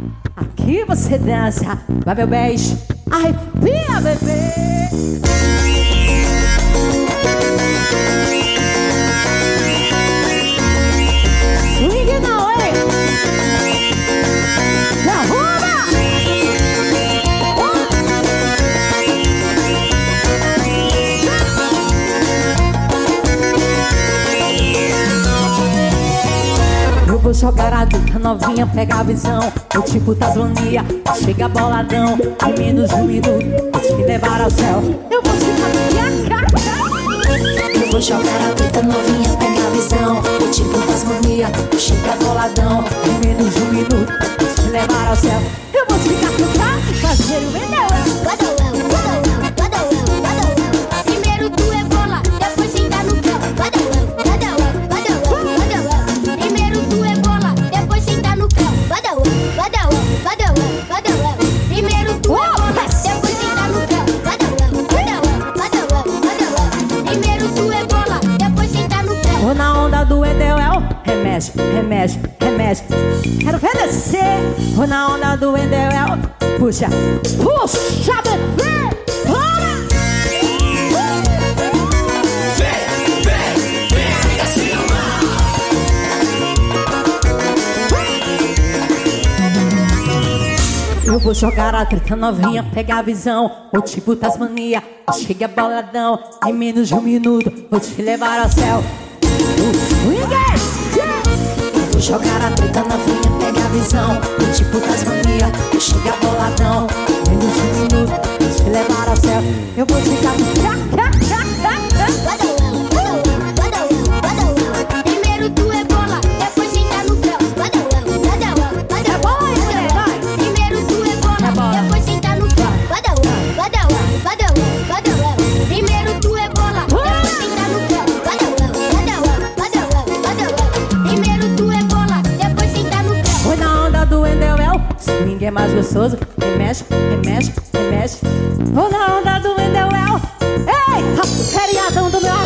aqui você dança. Vai meu beijo, arrepia, bebê. Swing não, hein? Derruba! Eu vou jogar a dica novinha, pega a visão. O tipo Tasmania, chega boladão. Em menos de um minuto, vou te levar ao céu. Eu vou te maquiar. Eu vou jogar a treta novinha, pega a visão. O tipo Tasmania, chega boladão. Em menos de um minuto, vou te levar ao céu. Eu vou te catucar e fazer o Endeuel. Badauel, badauel, badauel, badauel. Primeiro tu é bola, depois senta no pé. Badauel, badauel, badauel, badauel. Primeiro tu é bola, depois senta no pé. Badauel, badauel, badauel, badauel. Primeiro tu é bola, depois senta no pé. Badauel, badauel, badauel, badauel. Primeiro tu é bola, depois senta no pé. Vou na onda do Endeuel. Remexe, remexe, remexe. Quero ver descer. Vou na onda do Endeuel. Puxa, puxa, bebê. Bora! Vem pra cima. Eu vou jogar a treta novinha, pega a visão. O tipo Tasmania, chega boladão. Em menos de um minuto, vou te levar ao céu. O swing Vou jogar a treta novinha, pega a visão. O tipo Tasmania, chega boladão. menos de um minuto, vou te levar ao céu. Eu vou te dar. Badauel, badauel, badauel, badauel. Primeiro tu é bola, depois senta no pé. Badauel, badauel, badauel, badauel. Primeiro tu é bola, depois senta no pé. Badauel, badauel, badauel, badauel. Primeiro tu é bola, depois senta no pé. Badauel, badauel, badauel, badauel. Primeiro tu é bola, depois senta no pé. Vou na onda do Endeuel. Swing é mais gostoso. Remexe, remexe, remexe. Vou na onda do Endeuel. Ei, feriadão do meu